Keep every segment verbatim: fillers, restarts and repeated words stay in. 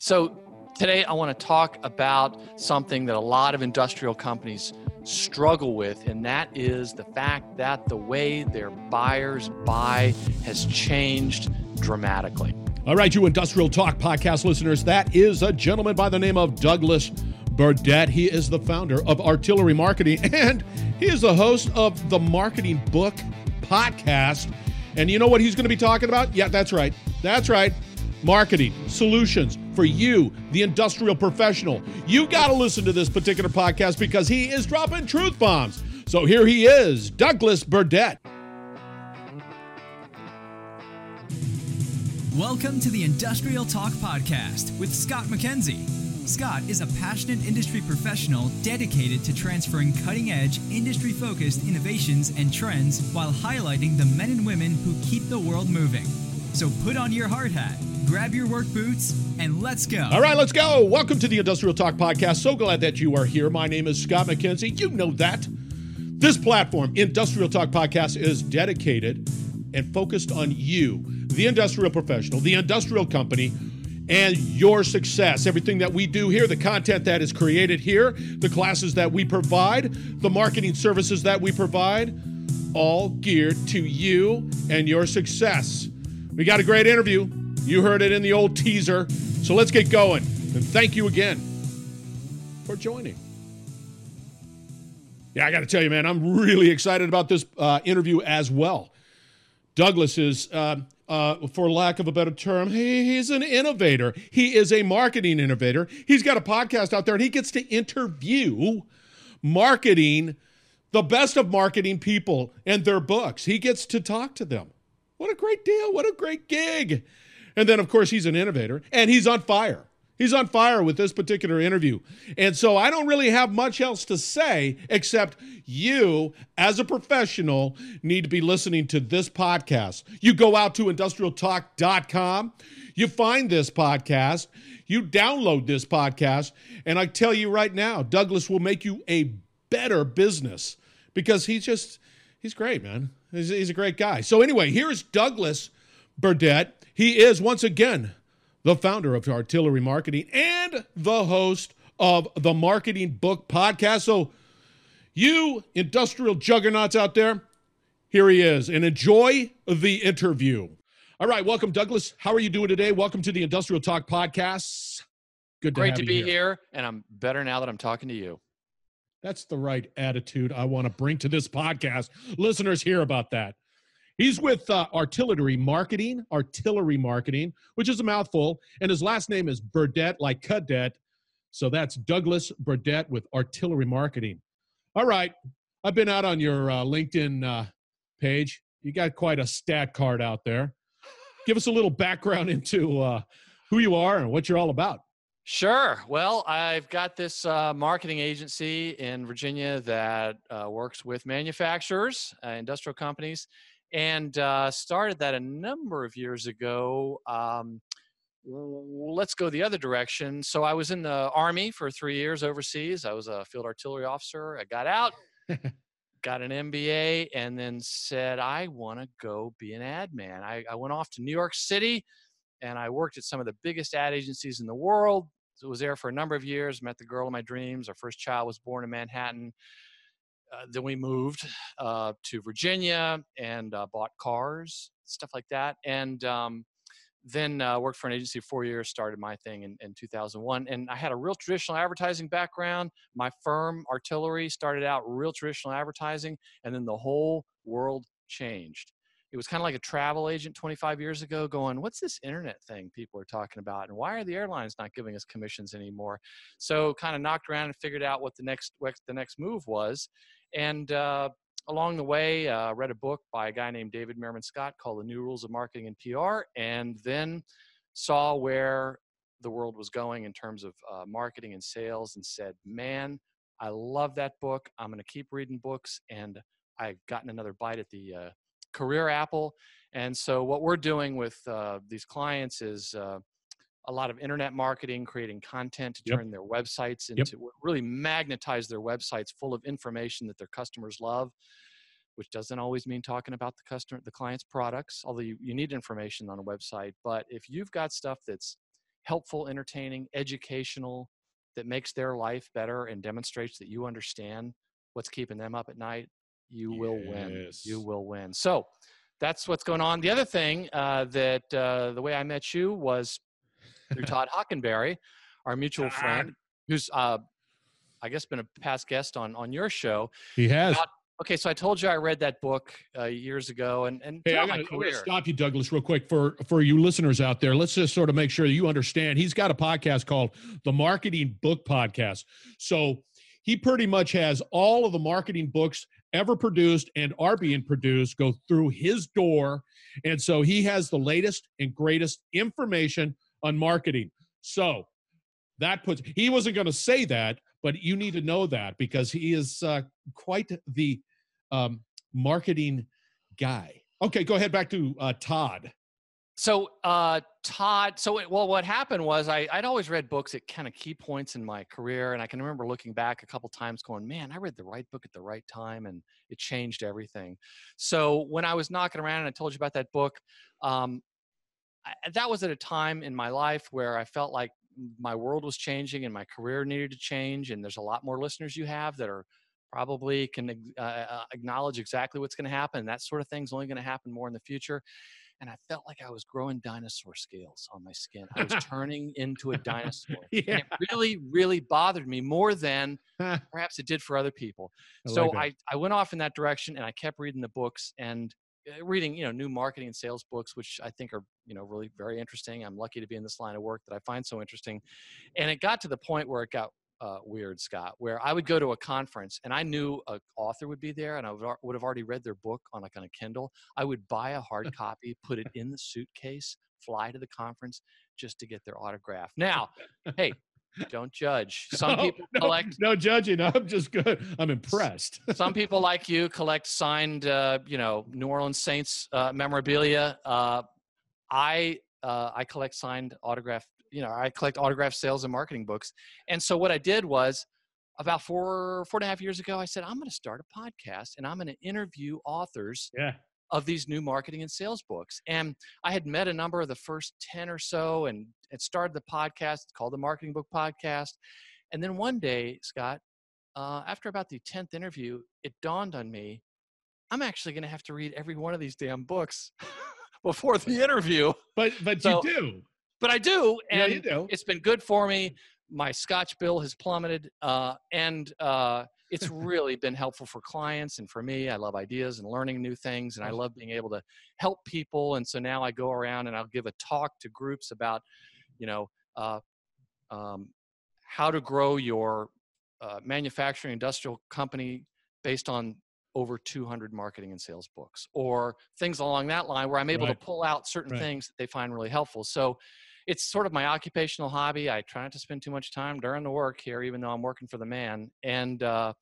So today I want to talk about something that a lot of industrial companies struggle with, and that is the fact that the way their buyers buy has changed dramatically. All right, you Industrial Talk podcast listeners, that is a gentleman by the name of Douglas Burdett. He is the founder of Artillery Marketing, and he is the host of the Marketing Book podcast. And you know what he's going to be talking about? Yeah, that's right. That's right. Marketing solutions for you, the industrial professional. You got to listen to this particular podcast because he is dropping truth bombs. So here he is, Douglas Burdett. Welcome to the Industrial Talk Podcast with Scott McKenzie. Scott is a passionate industry professional dedicated to transferring cutting-edge, industry-focused innovations and trends while highlighting the men and women who keep the world moving. So put on your hard hat, grab your work boots, and let's go. All right, let's go. Welcome to the Industrial Talk Podcast. So glad that you are here. My name is Scott McKenzie. You know that. This platform, Industrial Talk Podcast, is dedicated and focused on you, the industrial professional, the industrial company, and your success. Everything that we do here, the content that is created here, the classes that we provide, the marketing services that we provide, all geared to you and your success. We got a great interview. You heard it in the old teaser. So let's get going. And thank you again for joining. Yeah, I got to tell you, man, I'm really excited about this uh, interview as well. Douglas is, uh, uh, for lack of a better term, he, he's an innovator. He is a marketing innovator. He's got a podcast out there, and he gets to interview marketing, the best of marketing people and their books. He gets to talk to them. What a great deal. What a great gig. And then, of course, he's an innovator, and he's on fire. He's on fire with this particular interview. And so I don't really have much else to say except you, as a professional, need to be listening to this podcast. You go out to industrial talk dot com, you find this podcast, you download this podcast, and I tell you right now, Douglas will make you a better business because he's just, he's great, man. He's, he's a great guy. So anyway, here's Douglas Burdett. He is, once again, the founder of Artillery Marketing and the host of the Marketing Book podcast. So you industrial juggernauts out there, here he is, and enjoy the interview. All right, welcome, Douglas. How are you doing today? Welcome to the Industrial Talk podcast. Good to Great have to you be here. here, and I'm better now that I'm talking to you. That's the right attitude I want to bring to this podcast. Listeners hear about that. He's with uh, Artillery Marketing, Artillery Marketing, which is a mouthful, and his last name is Burdett, like cadet. So that's Douglas Burdett with Artillery Marketing. All right, I've been out on your uh, LinkedIn uh, page. You got quite a stat card out there. Give us a little background into uh, who you are and what you're all about. Sure. Well, I've got this uh, marketing agency in Virginia that uh, works with manufacturers, uh, industrial companies, and uh, started that a number of years ago. Um, let's go the other direction. So I was in the Army for three years overseas. I was a field artillery officer. I got out, got an M B A, and then said, I want to go be an ad man. I, I went off to New York City, and I worked at some of the biggest ad agencies in the world. So I was there for a number of years, met the girl of my dreams. Our first child was born in Manhattan. Uh, then we moved uh, to Virginia and uh, bought cars, stuff like that. And um, then uh, worked for an agency for four years, started my thing in, in two thousand one. And I had a real traditional advertising background. My firm, Artillery, started out real traditional advertising, and then the whole world changed. It was kind of like a travel agent twenty-five years ago going, what's this internet thing people are talking about? And why are the airlines not giving us commissions anymore? So kind of knocked around and figured out what the next, what the next move was. And uh, along the way, uh, read a book by a guy named David Meerman Scott called The New Rules of Marketing and P R, and then saw where the world was going in terms of uh, marketing and sales and said, man, I love that book. I'm going to keep reading books. And I've gotten another bite at the uh, career apple. And so what we're doing with uh, these clients is uh, a lot of internet marketing, creating content to Yep. turn their websites into Yep. really magnetize their websites full of information that their customers love, which doesn't always mean talking about the customer, the client's products, although you, you need information on a website. But if you've got stuff that's helpful, entertaining, educational, that makes their life better and demonstrates that you understand what's keeping them up at night, you will win. Yes. You will win. So that's what's going on. The other thing uh, that uh, the way I met you was through Todd Hockenberry, our mutual friend, who's uh, I guess been a past guest on on your show. He has. About, okay, so I told you I read that book uh, years ago, and and Hey, I my gotta, I career. gotta stop you, Douglas, real quick for for you listeners out there. Let's just sort of make sure you understand. He's got a podcast called the Marketing Book Podcast. So he pretty much has all of the marketing books ever produced and are being produced go through his door, and so he has the latest and greatest information on marketing. So that puts. He wasn't going to say that, but you need to know that because he is uh, quite the um, marketing guy. Okay, go ahead back to uh, Todd. So uh, Todd, so it, well, what happened was I, I'd always read books at kind of key points in my career. And I can remember looking back a couple times going, man, I read the right book at the right time and it changed everything. So when I was knocking around and I told you about that book, um, I, that was at a time in my life where I felt like my world was changing and my career needed to change. And there's a lot more listeners you have that are probably can uh, acknowledge exactly what's going to happen. And that sort of thing's only going to happen more in the future. And I felt like I was growing dinosaur scales on my skin. I was turning into a dinosaur. Yeah. And it really, really bothered me more than perhaps it did for other people. I so like I, I went off in that direction and I kept reading the books and reading, you know, new marketing and sales books, which I think are, you know, really very interesting. I'm lucky to be in this line of work that I find so interesting. And it got to the point where it got Uh, weird, Scott, where I would go to a conference and I knew an author would be there and I would, would have already read their book on like on a Kindle. I would buy a hard copy, put it in the suitcase, fly to the conference just to get their autograph. Now, hey, don't judge. Some no, people no, collect. No judging. I'm just good. I'm impressed. Some people like you collect signed, uh, you know, New Orleans Saints uh, memorabilia. Uh, I uh, I collect signed autographed. You know, I collect autograph sales and marketing books. And so what I did was about four, four and a half years ago, I said, I'm going to start a podcast and I'm going to interview authors Yeah. of these new marketing and sales books. And I had met a number of the first ten or so and it started the podcast. It's called the Marketing Book Podcast. And then one day, Scott, uh, after about the tenth interview, it dawned on me, I'm actually going to have to read every one of these damn books before the interview. But, but So, you do. But I do, and Yeah, you do. It's been good for me. My Scotch bill has plummeted, uh, and uh, it's really been helpful for clients and for me. I love ideas and learning new things, and I love being able to help people. And so now I go around and I'll give a talk to groups about, you know, uh, um, how to grow your uh, manufacturing industrial company based on over two hundred marketing and sales books or things along that line where I'm able Right. to pull out certain Right. things that they find really helpful. So it's sort of my occupational hobby. I try not to spend too much time during the work here, even though I'm working for the man. And, uh,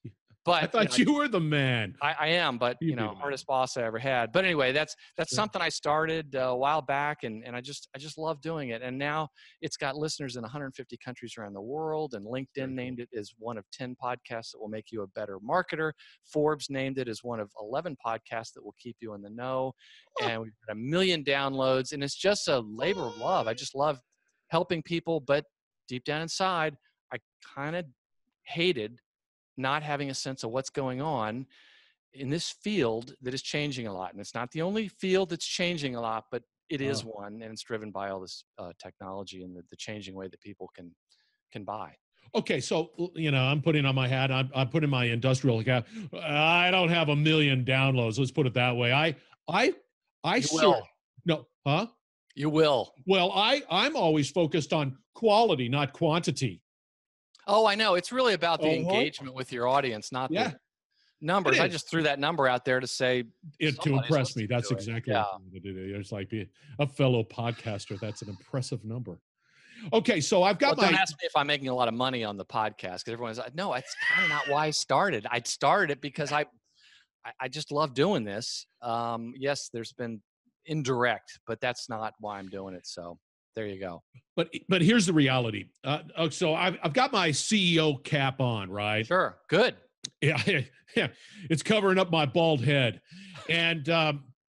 but I thought you, know, you were the man. I, I am, but You you know, do. hardest boss I ever had. But anyway, that's that's Sure. something I started uh, a while back, and and I just I just love doing it. And now it's got listeners in one hundred fifty countries around the world, and LinkedIn Very named it as one of ten podcasts that will make you a better marketer. Forbes named it as one of eleven podcasts that will keep you in the know. And we've got a million downloads, and it's just a labor of love. I just love helping people, but deep down inside, I kind of hated not having a sense of what's going on in this field that is changing a lot. And it's not the only field that's changing a lot, but it is Oh. one, and it's driven by all this uh, technology and the, the changing way that people can can buy. Okay, so you know, I'm putting on my hat. I'm, I'm putting my industrial cap. I don't have a million downloads. Let's put it that way. I, I, I You ser- will. no, huh? You will. Well, I, I'm always focused on quality, not quantity. Oh, I know. It's really about the Uh-huh. engagement with your audience, not Yeah. the numbers. It I is. just threw that number out there to say It, to somebody's impress me. listening That's to it. exactly Yeah. what it is. It's like be a fellow podcaster. That's an impressive number. Okay, so I've got Well, don't my. ask me if I'm making a lot of money on the podcast, because everyone's like, no, it's kind of not why I started. I started it because I, I, I just love doing this. Um, yes, there's been indirect, but that's not why I'm doing it. So there you go. But but here's the reality. Uh, uh, so I've I've got my C E O cap on, right? Sure. Good. Yeah, yeah, it's covering up my bald head, and um,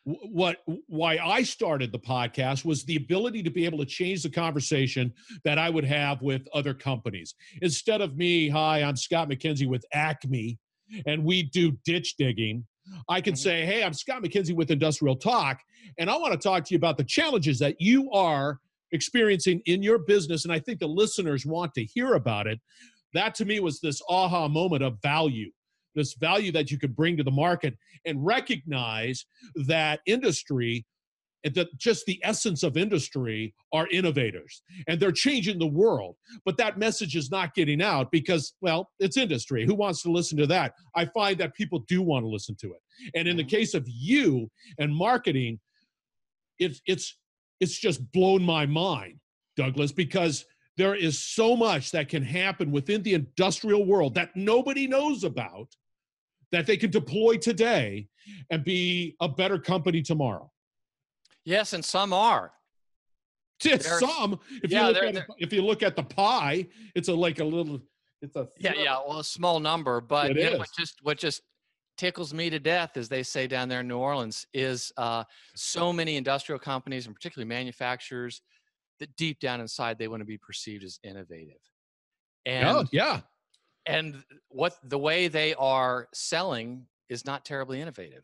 what why I started the podcast was the ability to be able to change the conversation that I would have with other companies. Instead of me, hi, I'm Scott McKenzie with Acme, and we do ditch digging, I could mm-hmm. say, hey, I'm Scott McKenzie with Industrial Talk, and I want to talk to you about the challenges that you are experiencing in your business, and I think the listeners want to hear about it. That to me was this aha moment of value. This value that you could bring to the market and recognize that industry, that just the essence of industry are innovators and they're changing the world. But that message is not getting out because, well, it's industry. Who wants to listen to that? I find that people do want to listen to it. And in the case of you and marketing, it's, it's, it's just blown my mind, Douglas, because there is so much that can happen within the industrial world that nobody knows about, that they can deploy today and be a better company tomorrow. Yes, and some are. It's some. If yeah, you look they're, at they're, if you look at the pie, it's a like a little. It's a yeah, yeah. Well, a small number, but you know, what just what just tickles me to death, as they say down there in New Orleans, is uh, so many industrial companies and particularly manufacturers that deep down inside they want to be perceived as innovative. And oh, yeah. And what the way they are selling is not terribly innovative.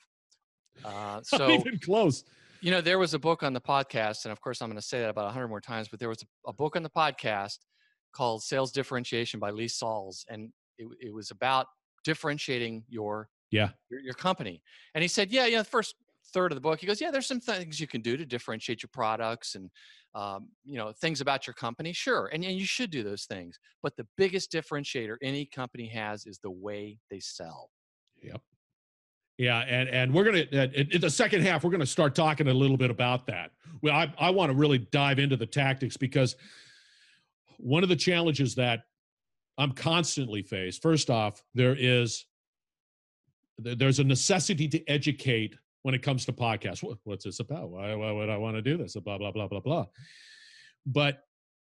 Uh, so not even close. You know, there was a book on the podcast, and of course I'm going to say that about a hundred more times, but there was a, a book on the podcast called Sales Differentiation by Lee Salz. And it, it was about differentiating your, yeah. your, your company. And he said, yeah, you know, the first third of the book, he goes, yeah, there's some things you can do to differentiate your products and, um, you know, things about your company. Sure. And, and you should do those things. But the biggest differentiator any company has is the way they sell. Yep. Yeah. And, and we're going to, in the second half, we're going to start talking a little bit about that. Well, I, I want to really dive into the tactics, because one of the challenges that I'm constantly faced, first off, there is, there's a necessity to educate when it comes to podcasts. What, what's this about? Why, why would I want to do this? Blah, blah, blah, blah, blah. But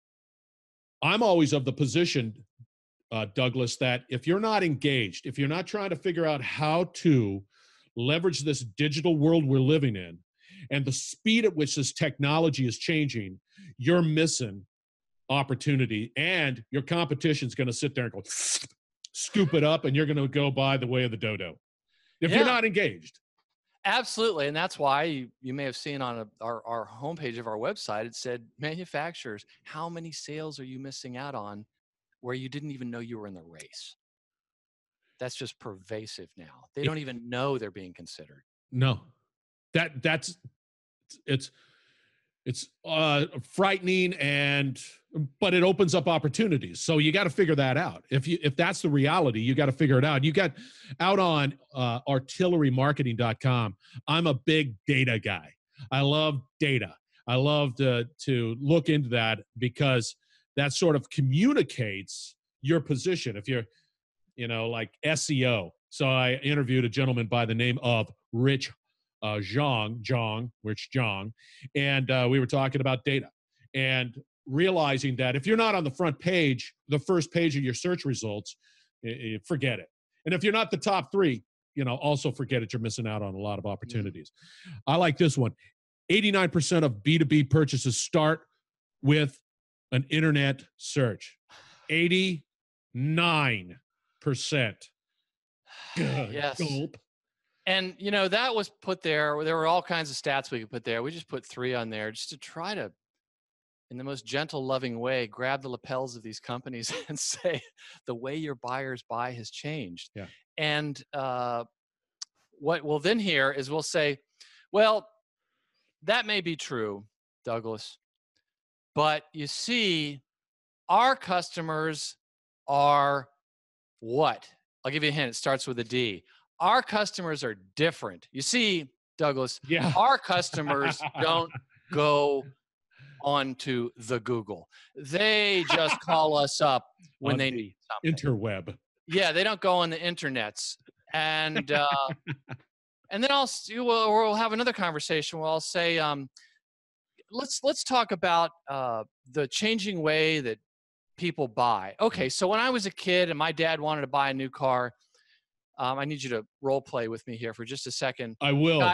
I'm always of the position, uh, Douglas, that if you're not engaged, if you're not trying to figure out how to leverage this digital world we're living in and the speed at which this technology is changing, you're missing opportunity, and your competition's going to sit there and go scoop it up, and you're going to go by the way of the dodo if yeah. you're not engaged. Absolutely. And that's why you, you may have seen on a, our, our homepage of our website, it said, manufacturers, how many sales are you missing out on where you didn't even know you were in the race? That's just pervasive now. They don't even know they're being considered. No, that that's, it's, it's uh, frightening, and, but it opens up opportunities. So you got to figure that out. If you, if that's the reality, you got to figure it out. You got out on uh, artillery marketing dot com. I'm a big data guy. I love data. I love to, to look into that, because that sort of communicates your position. If you're, you know, like S E O. So I interviewed a gentleman by the name of Rich uh, Zhang, Zhang, Rich Zhang, and uh, we were talking about data and realizing that if you're not on the front page, the first page of your search results, eh, forget it. And if you're not the top three, you know, also forget it. You're missing out on a lot of opportunities. Mm-hmm. I like this one. eighty-nine percent of B two B purchases start with an internet search. eighty-nine percent. Yes. Gulp. And, you know, that was put there. There were all kinds of stats we could put there. We just put three on there just to try to, in the most gentle, loving way, grab the lapels of these companies and say, the way your buyers buy has changed. Yeah. And uh, what we'll then hear is we'll say, well, that may be true, Douglas, but you see, our customers are what? I'll give you a hint. It starts with a D. Our customers are different. You see, Douglas, yeah. our customers don't go onto the Google. They just call us up when on they the need something. Interweb. Yeah, they don't go on the internets. And uh, and then I'll we'll, we'll have another conversation where I'll say, um, let's let's talk about uh, the changing way that people buy. Okay, so when I was a kid and my dad wanted to buy a new car, um, I need you to role play with me here for just a second. I will. Scott,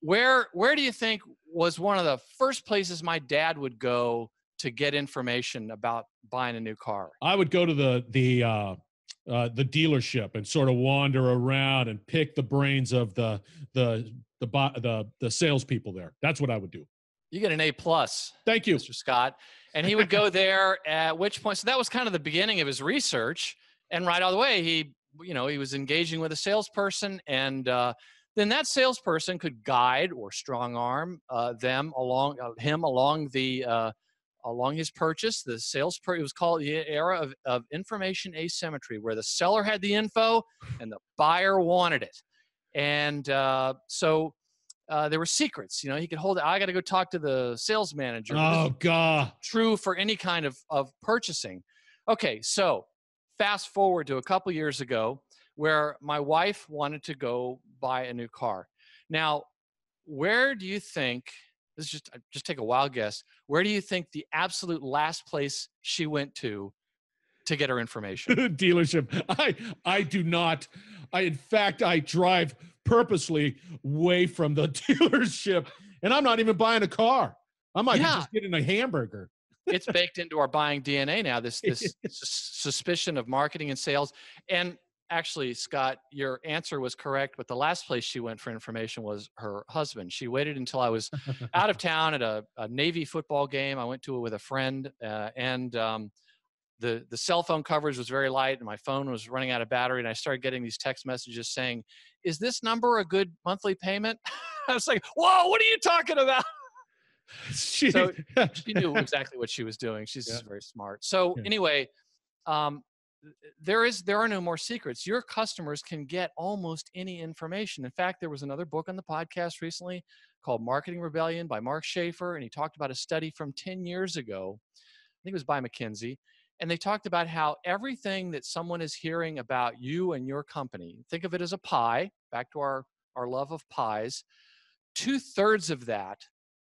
where where do you think was one of the first places my dad would go to get information about buying a new car? I would go to the the uh, uh, the dealership and sort of wander around and pick the brains of the the the the the salespeople there. That's what I would do. You get an A plus. Thank you, Mister Scott. And he would go there, at which point, so that was kind of the beginning of his research. And right out of the way, he, you know, he was engaging with a salesperson, and uh, then that salesperson could guide or strong arm uh, them along uh, him along the uh, along his purchase. The sales per it was called the era of, of information asymmetry, where the seller had the info and the buyer wanted it. And uh, so uh, there were secrets. You know, he could hold it. I got to go talk to the sales manager. Oh God! True for any kind of of purchasing. Okay, so fast forward to a couple years ago, where my wife wanted to go buy a new car. Now, where do you think, this is just, just take a wild guess, where do you think the absolute last place she went to to get her information? Dealership. I, I do not, I, in fact, I drive purposely away from the dealership, and I'm not even buying a car. I might Yeah. be just getting a hamburger. It's baked into our buying D N A now, this, this sus- suspicion of marketing and sales. And actually, Scott, your answer was correct, but the last place she went for information was her husband. She waited until I was out of town at a, a Navy football game. I went to it with a friend, uh, and um, the, the cell phone coverage was very light, and my phone was running out of battery, and I started getting these text messages saying, "Is this number a good monthly payment?" I was like, whoa, what are you talking about? She, So she knew exactly what she was doing. She's Yeah. very smart. So Yeah. anyway, um, there is there are no more secrets. Your customers can get almost any information. In fact, there was another book on the podcast recently called Marketing Rebellion by Mark Schaefer, and he talked about a study from ten years ago. I think it was by McKinsey. And they talked about how everything that someone is hearing about you and your company, think of it as a pie, back to our, our love of pies, two-thirds of that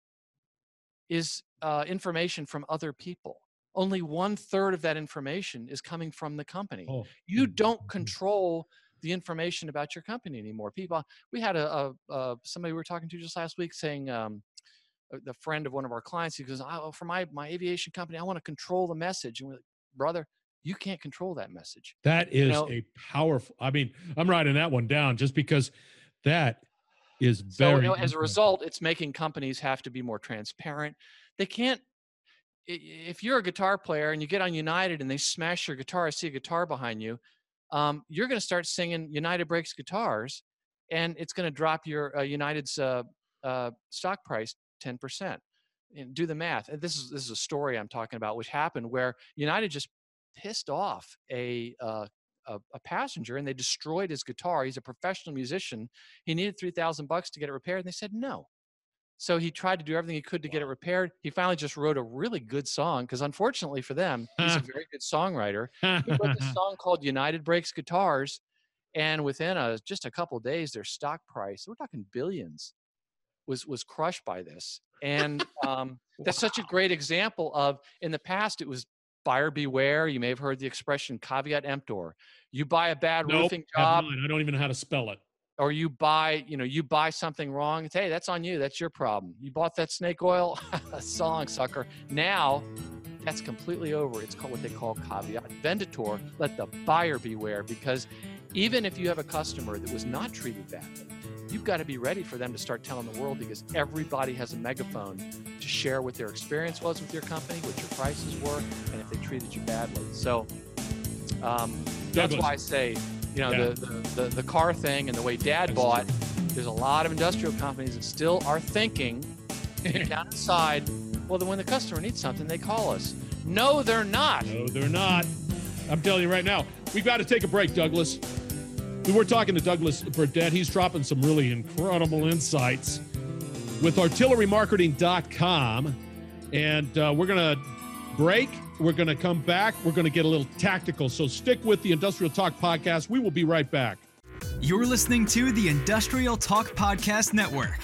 is uh, information from other people. Only one third of that information is coming from the company. Oh. You don't control the information about your company anymore. People, we had a, a, a somebody we were talking to just last week saying, um, the friend of one of our clients, he goes, "Oh, for my my aviation company, I want to control the message." And we're like, brother, you can't control that message. That is You know, a powerful, I mean, I'm writing that one down just because that is So very. you know, as a interesting. result, it's making companies have to be more transparent. They can't. i- If you're a guitar player and you get on United and they smash your guitar, I see a guitar behind you. Um, you're going to start singing United Breaks Guitars, and it's going to drop your uh, United's uh, uh, stock price ten percent. And do the math. And this is this is a story I'm talking about, which happened where United just pissed off a uh, a, a passenger, and they destroyed his guitar. He's a professional musician. He needed three thousand bucks to get it repaired, and they said no. So he tried to do everything he could to get it repaired. He finally just wrote a really good song, because unfortunately for them, he's a very good songwriter. He wrote this song called United Breaks Guitars, and within a, just a couple of days, their stock price, we're talking billions, was was crushed by this. And um, that's such a great example of, in the past, it was buyer beware. You may have heard the expression caveat emptor. You buy a bad Nope, roofing have job, not. I don't even know how to spell it. or you buy, you know, you buy something wrong. It's, hey, that's on you. That's your problem. You bought that snake oil, song sucker. Now that's completely over. It's called what they call caveat venditor. Let the buyer beware, because even if you have a customer that was not treated badly, you've got to be ready for them to start telling the world, because everybody has a megaphone to share what their experience was with your company, what your prices were, and if they treated you badly. So um, that's Douglas. why I say, you know, Yeah. the, the, the, the car thing and the way Dad bought, there's a lot of industrial companies that still are thinking deep down inside, well, then when the customer needs something, they call us. No, they're not. No, they're not. I'm telling you right now, we've got to take a break, Douglas. We were talking to Douglas Burdett. He's dropping some really incredible insights with artillery marketing dot com. And uh, we're going to break. We're going to come back. We're going to get a little tactical. So stick with the Industrial Talk Podcast. We will be right back. You're listening to the Industrial Talk Podcast Network.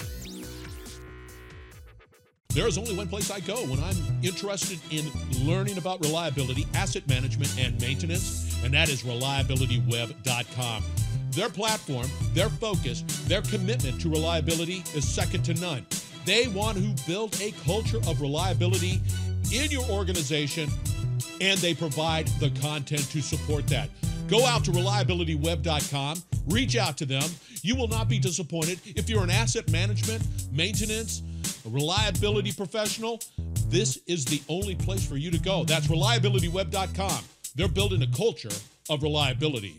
There is only one place I go when I'm interested in learning about reliability, asset management, and maintenance, and that is reliability web dot com. Their platform, their focus, their commitment to reliability is second to none. They want to build a culture of reliability in your organization, and they provide the content to support that. Go out to reliability web dot com, reach out to them. You will not be disappointed. If you're an asset management, maintenance, a reliability professional, this is the only place for you to go. That's reliability web dot com. They're building a culture of reliability.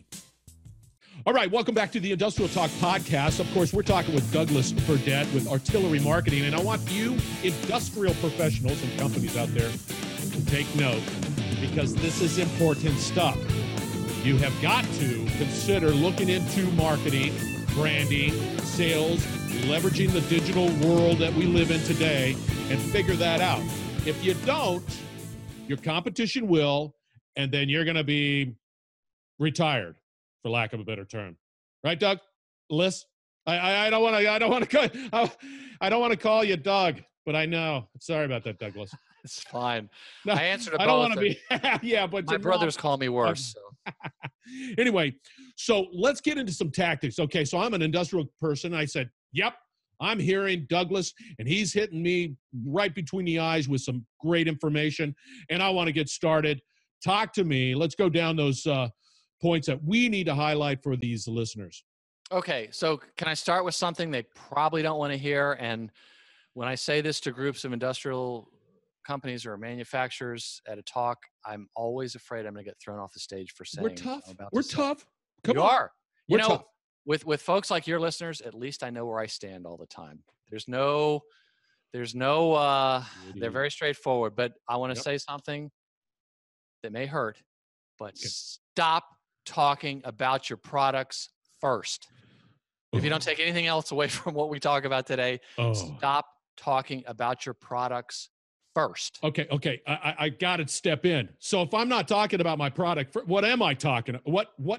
All right, welcome back to the Industrial Talk podcast. Of course, we're talking with Douglas Burdett with Artillery Marketing, and I want you industrial professionals and companies out there to take note, because this is important stuff. You have got to consider looking into marketing, branding, sales, leveraging the digital world that we live in today, and figure that out. If you don't, your competition will, and then you're going to be retired, for lack of a better term. Right, Doug? Liz? I, I, I don't want to. I don't want to. I, I don't want to call you Doug, but I know. Sorry about that, Douglas. It's fine. No, I answered to I don't both. want to be. Yeah, but My brothers call me worse. So. Anyway, so let's get into some tactics. Okay, so I'm an industrial person. I said, "Yep, I'm hearing Douglas, and he's hitting me right between the eyes with some great information, and I want to get started. Talk to me. Let's go down those uh, points that we need to highlight for these listeners." Okay, so can I start with something they probably don't want to hear? And when I say this to groups of industrial companies or manufacturers at a talk, I'm always afraid I'm going to get thrown off the stage for saying We're tough. what I'm about We're to say. tough. Come you on. are. You We're know, tough. with with folks like your listeners, at least I know where I stand all the time. There's no, there's no. Uh, they're very straightforward. But I want to Yep. say something that may hurt, but Okay. stop talking about your products first. If you don't take anything else away from what we talk about today, Oh. stop talking about your products first. Okay, okay, I, I, I got to step in. So if I'm not talking about my product, what am I talking? What what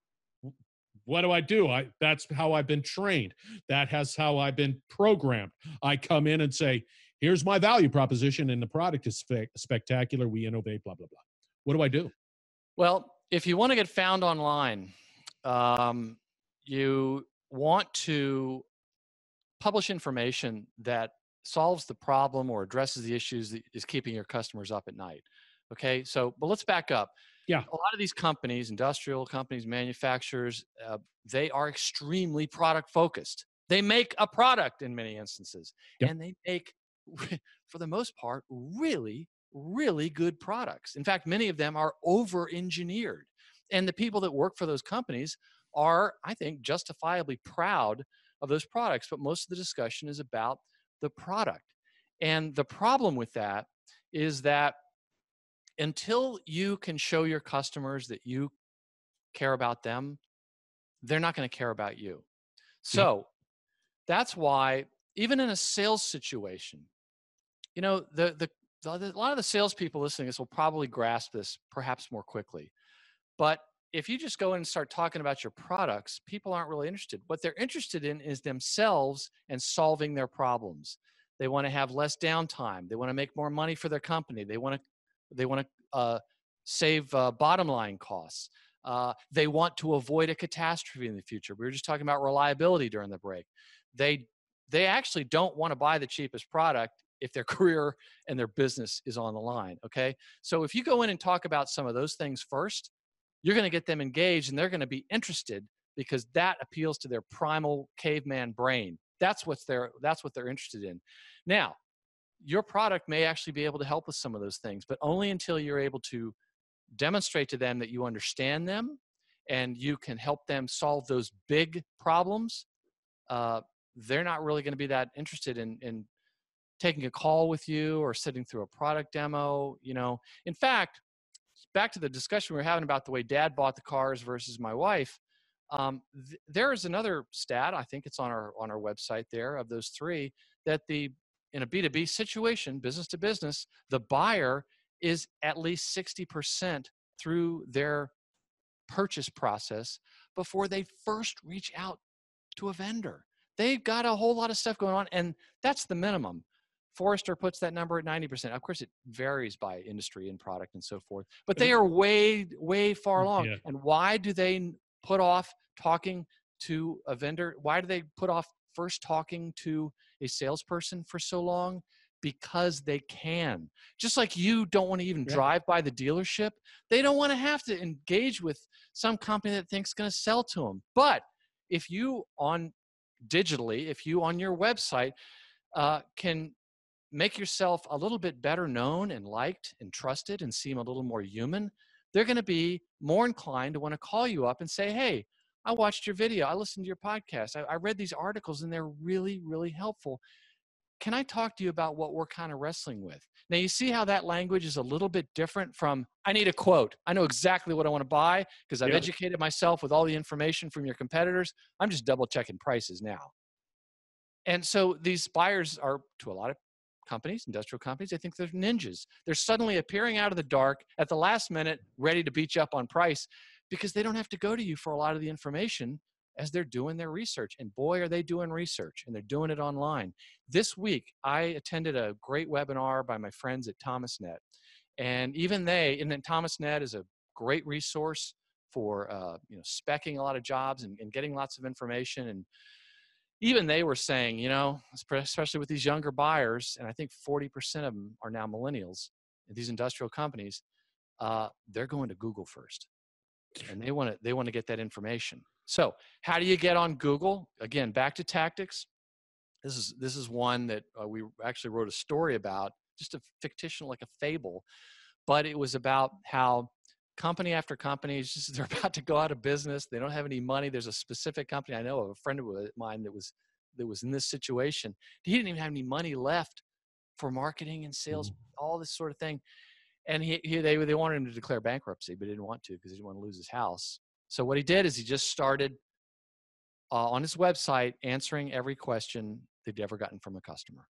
what do I do? I that's how I've been trained. That has how I've been programmed. I come in and say, "Here's my value proposition, and the product is spe- spectacular. We innovate, blah blah blah." What do I do? Well, if you want to get found online, um, you want to publish information that solves the problem or addresses the issues that is keeping your customers up at night. Okay, so, but let's back up. Yeah. A lot of these companies, industrial companies, manufacturers, uh, they are extremely product focused. They make a product in many instances, Yep. and they make, for the most part, really, really good products. In fact, many of them are over engineered. And the people that work for those companies are, I think, justifiably proud of those products. But most of the discussion is about the product. And the problem with that is that until you can show your customers that you care about them, they're not going to care about you. So yep. That's why, even in a sales situation, you know, the, the, the a lot of the salespeople listening to this will probably grasp this perhaps more quickly. But if you just go in and start talking about your products, people aren't really interested. What they're interested in is themselves and solving their problems. They want to have less downtime. They want to make more money for their company. They want to, they want to uh, save uh, bottom line costs. Uh, they want to avoid a catastrophe in the future. We were just talking about reliability during the break. They, they actually don't want to buy the cheapest product if their career and their business is on the line. Okay, so if you go in and talk about some of those things first, you're going to get them engaged, and they're going to be interested because that appeals to their primal caveman brain. That's what's their, that's what they're interested in. Now, your product may actually be able to help with some of those things, but only until you're able to demonstrate to them that you understand them and you can help them solve those big problems. Uh, they're not really going to be that interested in, in taking a call with you or sitting through a product demo. You know, in fact, back to the discussion we were having about the way Dad bought the cars versus my wife. Um, th- there is another stat, I think it's on our on our website there, of those three, that the in a B two B situation, business to business, the buyer is at least sixty percent through their purchase process before they first reach out to a vendor. They've got a whole lot of stuff going on, and that's the minimum. Forrester puts that number at ninety percent. Of course, it varies by industry and product and so forth, but they are way, way far along. Yeah. And why do they put off talking to a vendor? Why do they put off first talking to a salesperson for so long? Because they can. Just like you don't want to even Yeah. drive by the dealership, they don't want to have to engage with some company that thinks going to sell to them. But if you on digitally, if you on your website uh, can make yourself a little bit better known and liked and trusted and seem a little more human, they're going to be more inclined to want to call you up and say, hey, I watched your video. I listened to your podcast. I, I read these articles and they're really, really helpful. Can I talk to you about what we're kind of wrestling with? Now, you see how that language is a little bit different from, I need a quote. I know exactly what I want to buy because I've Yeah. educated myself with all the information from your competitors. I'm just double checking prices now. And so these buyers are, to a lot of companies, industrial companies, they think they're ninjas. They're suddenly appearing out of the dark at the last minute, ready to beat you up on price because they don't have to go to you for a lot of the information as they're doing their research. And boy, are they doing research, and they're doing it online. This week, I attended a great webinar by my friends at ThomasNet. And even they, and then ThomasNet is a great resource for uh, you know, speccing a lot of jobs and, and getting lots of information. And even they were saying, you know, especially with these younger buyers, and I think forty percent of them are now millennials, these industrial companies, uh, they're going to Google first. And they want to they want to get that information. So how do you get on Google? Again, back to tactics. This is this is one that uh, we actually wrote a story about, just a fictional, like a fable, but it was about how company after company is just, they're about to go out of business. They don't have any money. There's a specific company I know of, a friend of mine that was that was in this situation. He didn't even have any money left for marketing and sales, mm-hmm. all this sort of thing. And he, he they they wanted him to declare bankruptcy, but he didn't want to because he didn't want to lose his house. So what he did is he just started uh, on his website answering every question they'd ever gotten from a customer.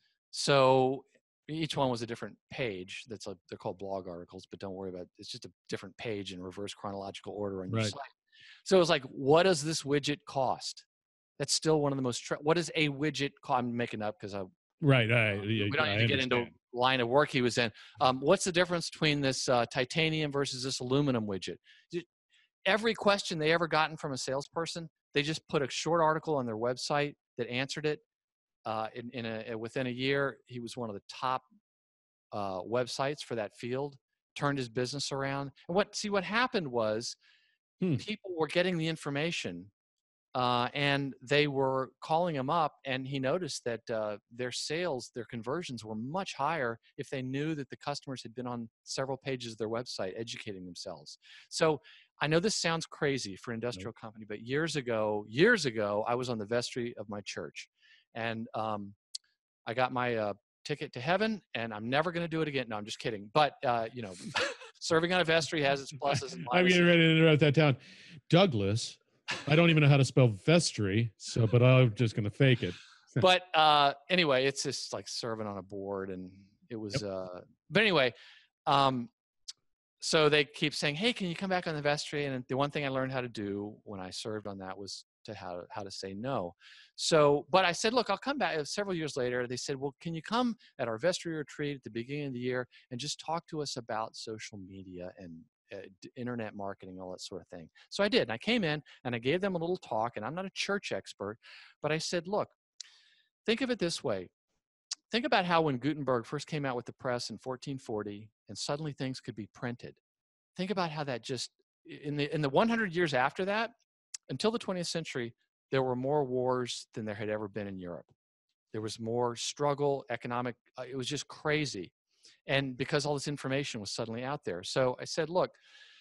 So each one was a different page. That's a, they're called blog articles, but don't worry about it. It's just a different page in reverse chronological order on your Right. site. So it was like, what does this widget cost? That's still one of the most, tra- what is a widget cost? I'm making up because I Right. I, uh, yeah, we don't I need to get understand. into line of work he was in. Um, what's the difference between this uh, titanium versus this aluminum widget? Every question they ever gotten from a salesperson, they just put a short article on their website that answered it. Uh, in, in a, within a year, he was one of the top uh, websites for that field, turned his business around. And what, see, what happened was Hmm. people were getting the information uh, and they were calling him up, and he noticed that uh, their sales, their conversions were much higher if they knew that the customers had been on several pages of their website educating themselves. So I know this sounds crazy for an industrial company, but years ago, years ago, I was on the vestry of my church, and um, I got my uh, ticket to heaven, and I'm never going to do it again. No, I'm just kidding. But, uh, you know, serving on a vestry has its pluses and minuses. I'm getting ready to interrupt that down. Douglas, I don't even know how to spell vestry, so but I'm just going to fake it. But uh, anyway, it's just like serving on a board, and it was. Yep. Uh, but anyway, um, so they keep saying, "Hey, can you come back on the vestry?" And the one thing I learned how to do when I served on that was to how how to say no. So, but I said, "Look, I'll come back." Several years later, they said, "Well, can you come at our vestry retreat at the beginning of the year and just talk to us about social media and uh, internet marketing, all that sort of thing?" So I did. And I came in and I gave them a little talk. And I'm not a church expert, but I said, "Look, think of it this way. Think about how when Gutenberg first came out with the press in fourteen forty, and suddenly things could be printed. Think about how that just in the in the one hundred years after that, until the twentieth century, there were more wars than there had ever been in Europe. There was more struggle, economic. Uh, it was just crazy, and because all this information was suddenly out there. So I said, look.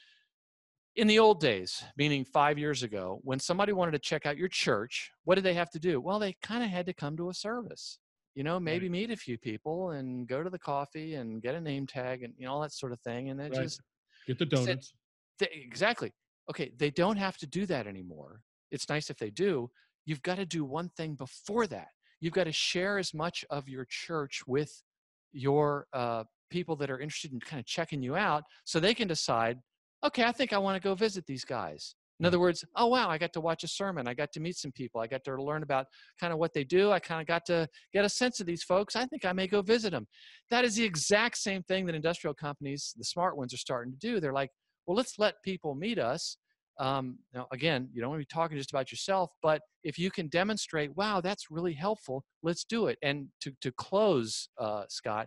In the old days, meaning five years ago, when somebody wanted to check out your church, what did they have to do? Well, they kind of had to come to a service, you know, maybe right. meet a few people and go to the coffee and get a name tag and you know all that sort of thing. And then right. just get the donuts. They, exactly. Okay, they don't have to do that anymore. It's nice if they do. You've got to do one thing before that. You've got to share as much of your church with your uh, people that are interested in kind of checking you out, so they can decide. Okay, I think I want to go visit these guys. In other words, oh, wow, I got to watch a sermon. I got to meet some people. I got to learn about kind of what they do. I kind of got to get a sense of these folks. I think I may go visit them. That is the exact same thing that industrial companies, the smart ones, are starting to do. They're like, well, let's let people meet us. um, now again, you don't want to be talking just about yourself, but if you can demonstrate, wow, that's really helpful, let's do it. And to, to close, uh, Scott,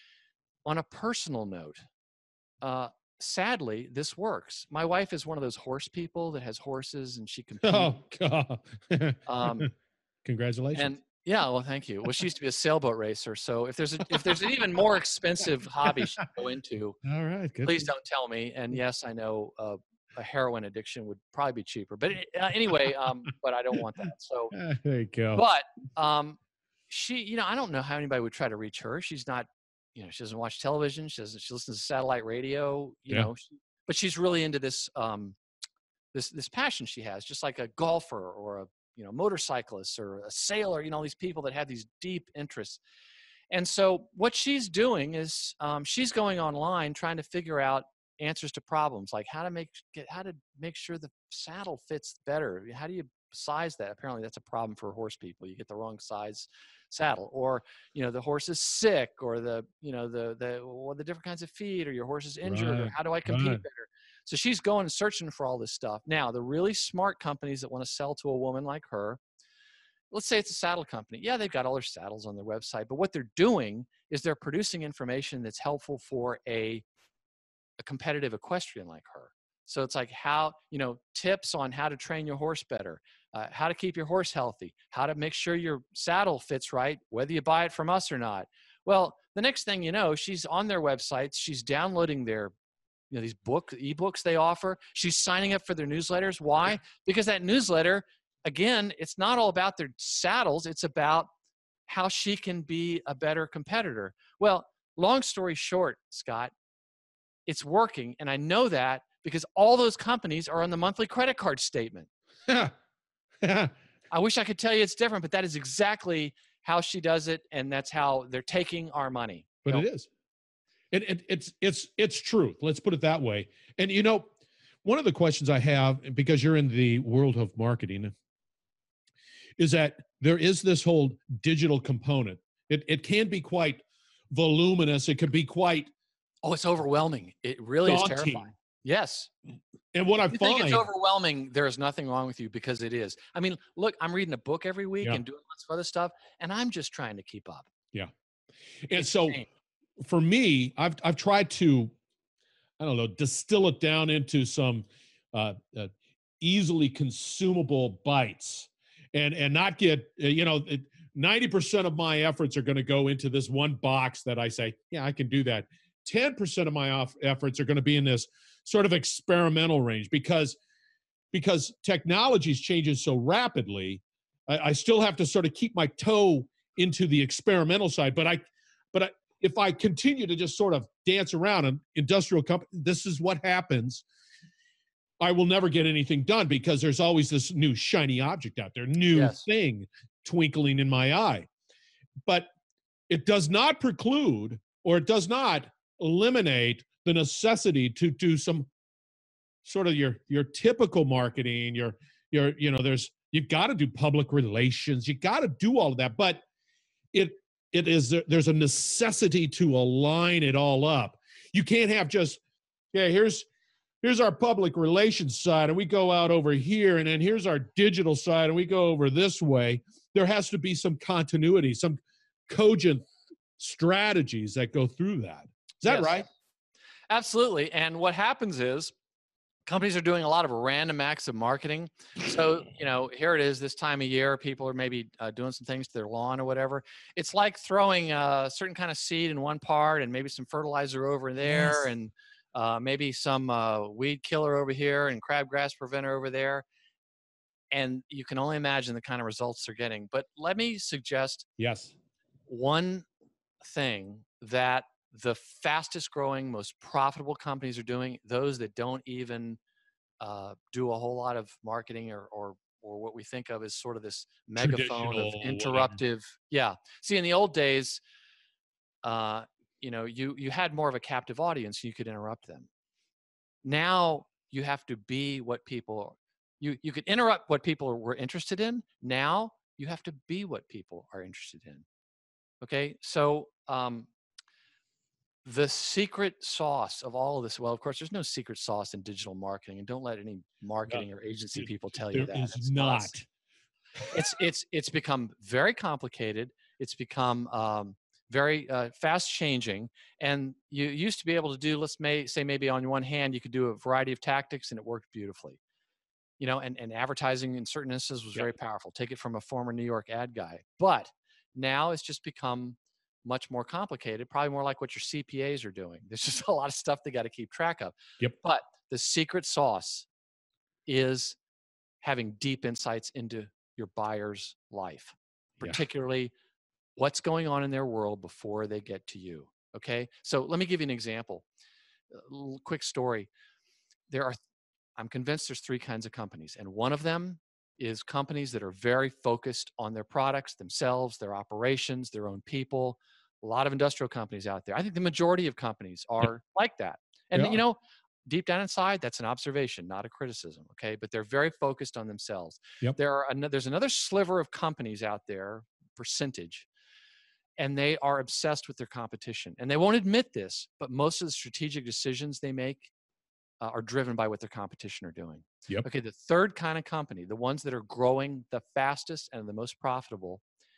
on a personal note, uh, sadly, this works. My wife is one of those horse people that has horses and she competes. Oh, God. Um, Congratulations. and yeah, well, thank you. Well, she used to be a sailboat racer. So if there's a, if there's an even more expensive hobby she can go into, All right. Good. please don't tell me. And yes, I know uh, a heroin addiction would probably be cheaper, but uh, anyway, um, but I don't want that. So, There you go. but um, she, you know, I don't know how anybody would try to reach her. She's not, you know, she doesn't watch television. She doesn't, she listens to satellite radio, you Yeah. know, she, but she's really into this, um, this, this passion she has, just like a golfer or a, you know, motorcyclist or a sailor, you know, these people that have these deep interests. And so what she's doing is um, she's going online trying to figure out answers to problems, like how to make get how to make sure the saddle fits better. How do you size that? Apparently that's a problem for horse people. You get the wrong size saddle, or you know the horse is sick, or the you know the the or the different kinds of feed, or your horse is injured, or Right, how do I compete right. better? So she's going and searching for all this stuff. Now, the really smart companies that want to sell to a woman like her, let's say it's a saddle company. Yeah, they've got all their saddles on their website, but what they're doing is they're producing information that's helpful for a, a competitive equestrian like her. So it's like how, you know, tips on how to train your horse better, uh, how to keep your horse healthy, how to make sure your saddle fits right, whether you buy it from us or not. Well, the next thing you know, she's on their websites, she's downloading their you know, these book ebooks they offer. She's signing up for their newsletters. Why? Because that newsletter, again, it's not all about their saddles. It's about how she can be a better competitor. Well, long story short, Scott, it's working. And I know that because all those companies are on the monthly credit card statement. I wish I could tell you it's different, but that is exactly how she does it. And that's how they're taking our money. But You know, it is. It, it, it's it's it's truth. Let's put it that way. And you know, one of the questions I have, because you're in the world of marketing, is that there is this whole digital component. It it can be quite voluminous. It can be quite oh, it's overwhelming. It really daunting. is terrifying. Yes. And what I You find, think it's overwhelming, there is nothing wrong with you because it is. I mean, look, I'm reading a book every week Yeah. and doing lots of other stuff, and I'm just trying to keep up. yeah. And It's so insane. for me, I've I've tried to, I don't know, distill it down into some uh, uh, easily consumable bites, and and not get uh, you know ninety percent of my efforts are going to go into this one box that I say, yeah, I can do that. ten percent of my off efforts are going to be in this sort of experimental range because because technology is changing so rapidly. I, I still have to sort of keep my toe into the experimental side, but I but I. If I continue to just sort of dance around an industrial company, this is what happens. I will never get anything done because there's always this new shiny object out there, new Yes. thing twinkling in my eye. But it does not preclude or it does not eliminate the necessity to do some sort of your your typical marketing, your your you know, there's you've got to do public relations, you got to do all of that, but it It is there's a necessity to align it all up. You can't have just, yeah, here's here's our public relations side, and we go out over here, and then here's our digital side, and we go over this way. There has to be some continuity, some cogent strategies that go through that. Is that Yes. right? Absolutely. And what happens is companies are doing a lot of random acts of marketing. So, you know, here it is this time of year, people are maybe uh, doing some things to their lawn or whatever. It's like throwing a certain kind of seed in one part and maybe some fertilizer over there Yes. and uh, maybe some uh, weed killer over here and crabgrass preventer over there. And you can only imagine the kind of results they're getting. But let me suggest Yes. one thing that the fastest growing, most profitable companies are doing, those that don't even uh, do a whole lot of marketing or, or, or what we think of as sort of this megaphone of Traditional, interruptive. Yeah. See, in the old days, uh, you know, you, you had more of a captive audience. You could interrupt them. Now you have to be what people, you, you could interrupt what people were interested in. Now you have to be what people are interested in. Okay. So, um, The secret sauce of all of this, well, of course, there's no secret sauce in digital marketing, and don't let any No, marketing or agency it- people tell you there that. is It's not. nonsense. It's it's it's become very complicated. It's become um, very uh, fast changing, and you used to be able to do, let's may say maybe on one hand you could do a variety of tactics, and it worked beautifully. You know, and, and advertising in certain instances was Yep. very powerful. Take it from a former New York ad guy. But now it's just become much more complicated, probably more like what your C P As are doing. There's just a lot of stuff they got to keep track of. Yep. But the secret sauce is having deep insights into your buyer's life, Yeah. particularly what's going on in their world before they get to you. Okay. So let me give you an example. A little quick story. There are, I'm convinced there's three kinds of companies, and one of them is companies that are very focused on their products themselves, their operations, their own people. A lot of industrial companies out there. I think the majority of companies Yep. are like that. They And you are. know, deep down inside, that's an observation, not a criticism. Okay, but they're very focused on themselves. Yep. There are ano- there's another sliver of companies out there, percentage, and they are obsessed with their competition. And they won't admit this, but most of the strategic decisions they make uh, are driven by what their competition are doing. Yep. Okay, the third kind of company, the ones that are growing the fastest and the most profitable,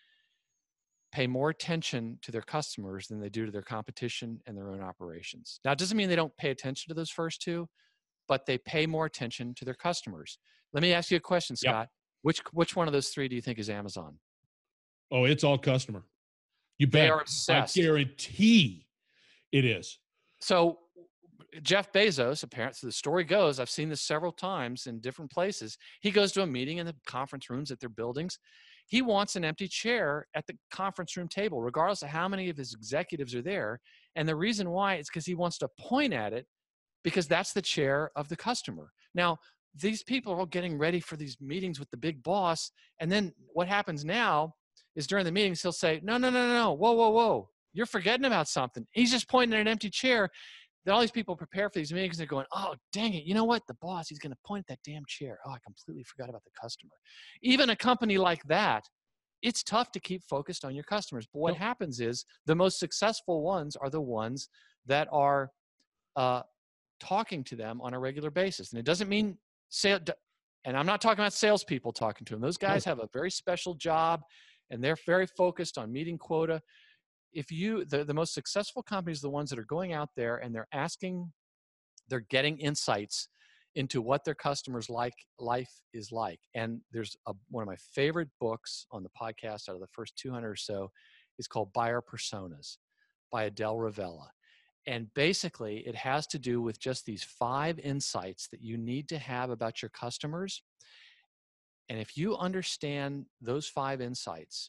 pay more attention to their customers than they do to their competition and their own operations. Now, it doesn't mean they don't pay attention to those first two, but they pay more attention to their customers. Let me ask you a question, Yep. Scott. Which which one of those three do you think is Amazon? Oh, it's all customer. You They bet. are I obsessed. guarantee it is. So Jeff Bezos, apparently, so the story goes, I've seen this several times in different places. He goes to a meeting in the conference rooms at their buildings. He wants an empty chair at the conference room table, regardless of how many of his executives are there. And the reason why is because he wants to point at it, because that's the chair of the customer. Now, these people are all getting ready for these meetings with the big boss. And then what happens now is during the meetings, he'll say, no, no, no, no, no, whoa, whoa, whoa. You're forgetting about something. He's just pointing at an empty chair. Then all these people prepare for these meetings. They're going, oh, dang it. You know what? The boss, he's going to point at that damn chair. Oh, I completely forgot about the customer. Even a company like that, it's tough to keep focused on your customers. But what Yep. happens is the most successful ones are the ones that are uh, talking to them on a regular basis. And it doesn't mean sale. And I'm not talking about salespeople talking to them. Those guys No. have a very special job, and they're very focused on meeting quota. If you, the, the most successful companies, are the ones that are going out there and they're asking, they're getting insights into what their customers like life is like. And there's a, one of my favorite books on the podcast out of the first two hundred or so is called Buyer Personas by Adele Ravella. And basically it has to do with just these five insights that you need to have about your customers. And if you understand those five insights,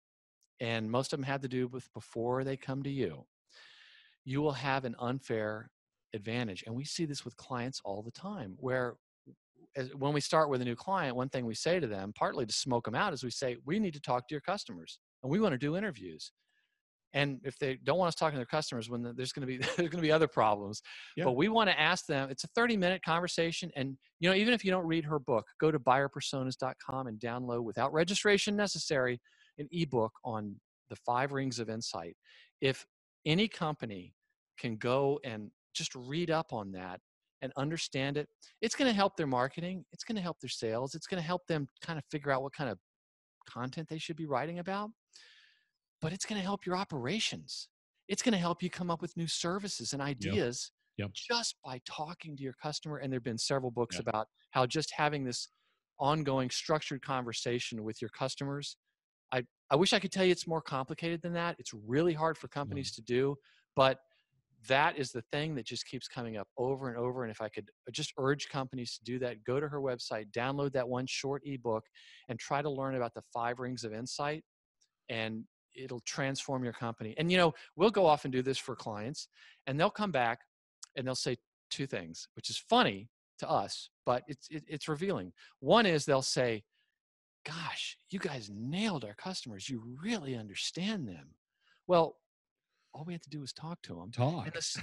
and most of them have to do with before they come to you, you will have an unfair advantage. And we see this with clients all the time, where as, when we start with a new client, one thing we say to them, partly to smoke them out, is we say, we need to talk to your customers and we want to do interviews. And if they don't want us talking to their customers, when there's going to be there's going to be other problems. Yeah. But we want to ask them. It's a thirty minute conversation, and you know, even if you don't read her book, go to buyer personas dot com and download, without registration necessary, an ebook on the five rings of insight. If any company can go and just read up on that and understand it, it's going to help their marketing. It's going to help their sales. It's going to help them kind of figure out what kind of content they should be writing about. But it's going to help your operations. It's going to help you come up with new services and ideas Yep. just by talking to your customer. And there have been several books Yep. about how just having this ongoing structured conversation with your customers. I, I wish I could tell you it's more complicated than that. It's really hard for companies to do, but that is the thing that just keeps coming up over and over. And if I could just urge companies to do that, go to her website, download that one short ebook, and try to learn about the five rings of insight, and it'll transform your company. And, you know, we'll go off and do this for clients, and they'll come back and they'll say two things, which is funny to us, but it's, it, it's revealing. One is they'll say, gosh, you guys nailed our customers. You really understand them. Well, all we have to do is talk to them. Talk. And the,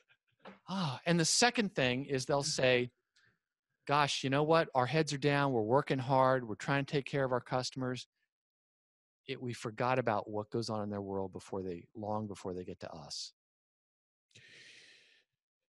ah, and the second thing is they'll say, gosh, you know what? Our heads are down. We're working hard. We're trying to take care of our customers. It, we forgot about what goes on in their world before they, long before they get to us.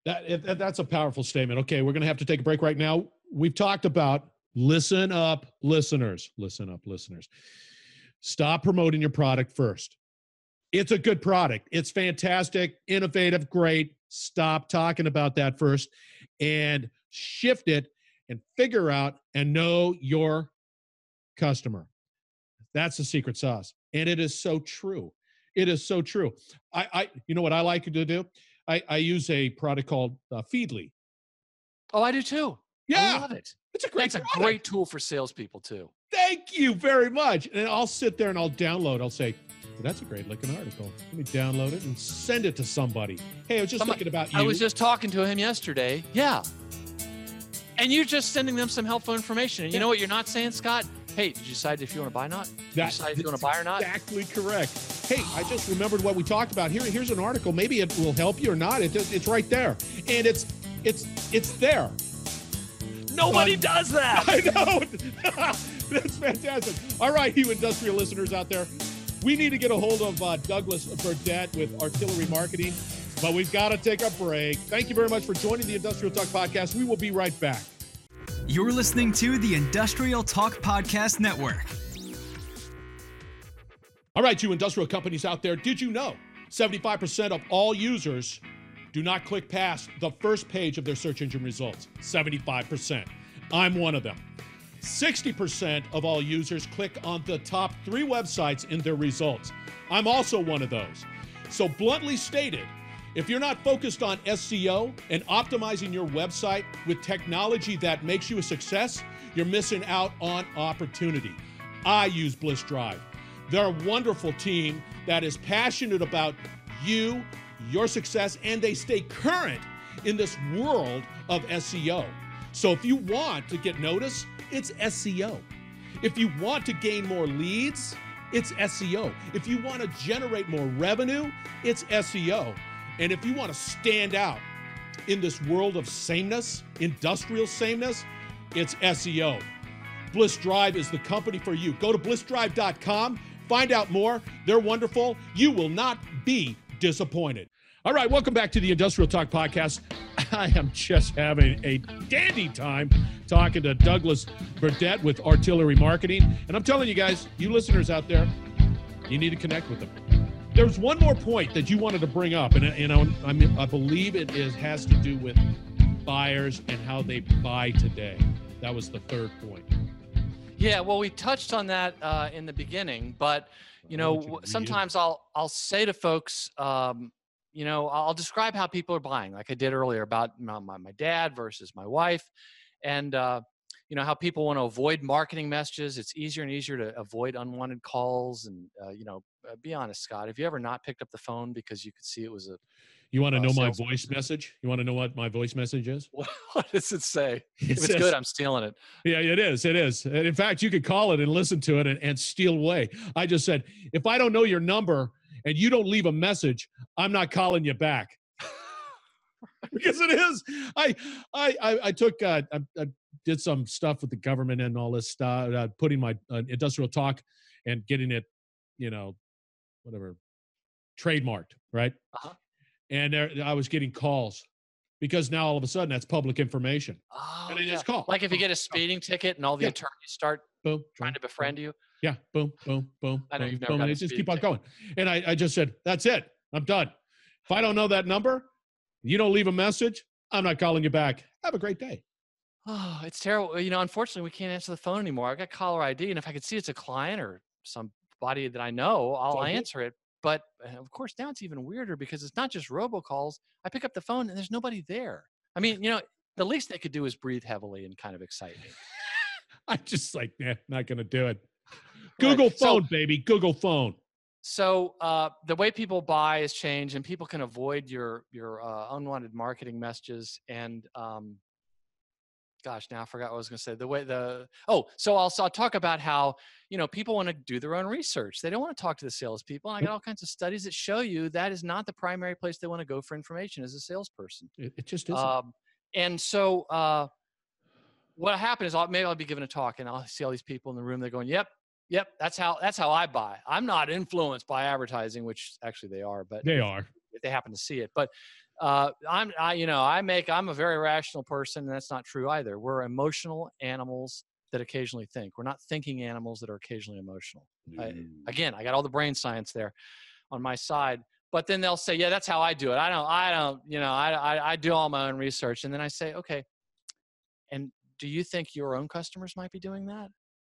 That, it, that's a powerful statement. Okay, we're going to have to take a break right now. We've talked about listen up, listeners. Listen up, listeners. Stop promoting your product first. It's a good product. It's fantastic, innovative, great. Stop talking about that first and shift it and figure out and know your customer. That's the secret sauce. And it is so true. It is so true. I, I you know what I like to do? I, I use a product called uh, Feedly. Oh, I do too. Yeah. I love it. It's a great It's a product. great tool for salespeople too. Thank you very much. And I'll sit there and I'll download. I'll say, well, that's a great looking article. Let me download it and send it to somebody. Hey, I was just Somebody, thinking about you. I was just talking to him yesterday. Yeah. And you're just sending them some helpful information. And you Yeah. know what you're not saying, Scott? Hey, did you decide if you want to buy or not? Did you That- decide if you want to buy or not? Exactly correct. Hey, I just remembered what we talked about. Here, here's an article. Maybe it will help you or not. It, it's right there, and it's it's it's there. Nobody Um, does that. I know. That's fantastic. All right, you industrial listeners out there, we need to get a hold of uh, Douglas Burdett with Artillery Marketing, but we've got to take a break. Thank you very much for joining the Industrial Talk Podcast. We will be right back. You're listening to the Industrial Talk Podcast Network. All right, you industrial companies out there, did you know seventy-five percent of all users do not click past the first page of their search engine results? seventy-five percent. I'm one of them. sixty percent of all users click on the top three websites in their results. I'm also one of those. So bluntly stated, if you're not focused on S E O and optimizing your website with technology that makes you a success, you're missing out on opportunity. I use Bliss Drive. They're a wonderful team that is passionate about you, your success, and they stay current in this world of S E O. So if you want to get noticed, it's S E O. If you want to gain more leads, it's S E O. If you want to generate more revenue, it's S E O. And if you want to stand out in this world of sameness, industrial sameness, it's S E O. Bliss Drive is the company for you. Go to bliss drive dot com. Find out more. They're wonderful. You will not be disappointed. All right, welcome back to the Industrial Talk Podcast. I am just having a dandy time talking to Douglas Burdett with Artillery Marketing. And I'm telling you guys, you listeners out there, you need to connect with them. There's one more point that you wanted to bring up, and, and I, I, mean, I believe it is has to do with buyers and how they buy today. That was the third point. Yeah, well, we touched on that uh, in the beginning, but you know, don't you read? sometimes I'll I'll say to folks, um, you know, I'll describe how people are buying, like I did earlier about my my, my dad versus my wife, and uh, you know how people want to avoid marketing messages. It's easier and easier to avoid unwanted calls, and uh, you know, uh, be honest, Scott. Have you ever not picked up the phone because you could see it was a You want to uh, know my sales voice message? You want to know what my voice message is? What does it say? It If it's says- good, I'm stealing it. Yeah, it is. It is. And in fact, you could call it and listen to it and, and steal away. I just said, if I don't know your number and you don't leave a message, I'm not calling you back. Because it is. I I I, I took uh, I, I did some stuff with the government and all this stuff, uh, putting my uh, industrial talk and getting it, you know, whatever, trademarked, right? Uh-huh. And there, I was getting calls because now all of a sudden that's public information. Oh, And they yeah. just call. Like if you get a speeding ticket and all the Yeah. attorneys start Boom, trying boom, to befriend you. Yeah, boom, boom, boom. I know boom, you've never boom, got and a it just speeding keep on ticket. going. And I, I just said, that's it. I'm done. If I don't know that number, you don't leave a message, I'm not calling you back. Have a great day. Oh, it's terrible. You know, unfortunately, we can't answer the phone anymore. I've got caller I D, and if I could see it's a client or somebody that I know, I'll all good. answer it. But uh, of course, now it's even weirder because it's not just robocalls. I pick up the phone and there's nobody there. I mean, you know, the least they could do is breathe heavily and kind of excite me. I'm just like, nah, not going to do it. Right. Google So- phone, baby. Google phone. So uh, the way people buy has changed, and people can avoid your your uh, unwanted marketing messages. And um, gosh, now I forgot what I was going to say. The way the oh, so I'll so I'll talk about how you know people want to do their own research. They don't want to talk to the salespeople. And I got all kinds of studies that show you that is not the primary place they want to go for information as a salesperson. It, it just isn't. Um, and so uh, what happened is I'll, maybe I'll be giving a talk, and I'll see all these people in the room. They're going, "Yep, yep, that's how that's how I buy. I'm not influenced by advertising," which actually they are, but they are. they happen to see it. But uh, I'm, I, you know, I make, I'm a very rational person, and that's not true either. We're emotional animals that occasionally think. We're not thinking animals that are occasionally emotional. I, again, I got all the brain science there on my side. But then they'll say, yeah, that's how I do it. I don't, I don't, you know, I, I, I do all my own research. And then I say, okay, and do you think your own customers might be doing that?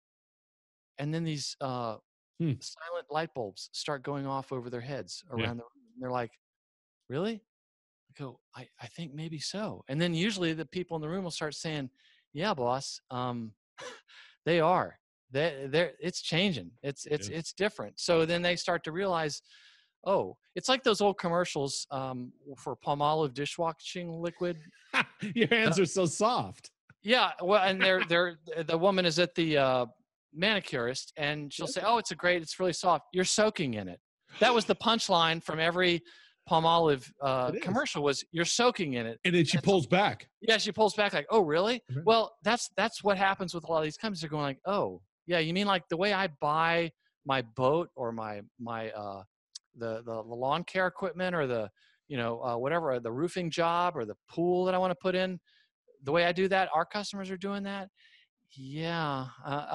And then these uh, hmm. silent light bulbs start going off over their heads around yeah. the room. And they're like, really? I go, I, I think maybe so. And then usually the people in the room will start saying, yeah, boss, um, they are. They, they're, it's changing. It's, it's, yeah. it's different. So then they start to realize, oh, it's like those old commercials um, for Palmolive dishwashing liquid. Your hands uh, are so soft. Yeah, well, and they're they're the woman is at the uh, manicurist, and she'll say, "Oh, it's a great, it's really soft. You're soaking in it." That was the punchline from every Palmolive uh, commercial was, "You're soaking in it." And then she and pulls back. Yeah, she pulls back like, "Oh, really?" Mm-hmm. Well, that's that's what happens with a lot of these companies. They're going like, "Oh, yeah, you mean like the way I buy my boat or my my uh, the, the the lawn care equipment or the you know uh, whatever the roofing job or the pool that I want to put in." The way I do that, our customers are doing that. Yeah. Uh,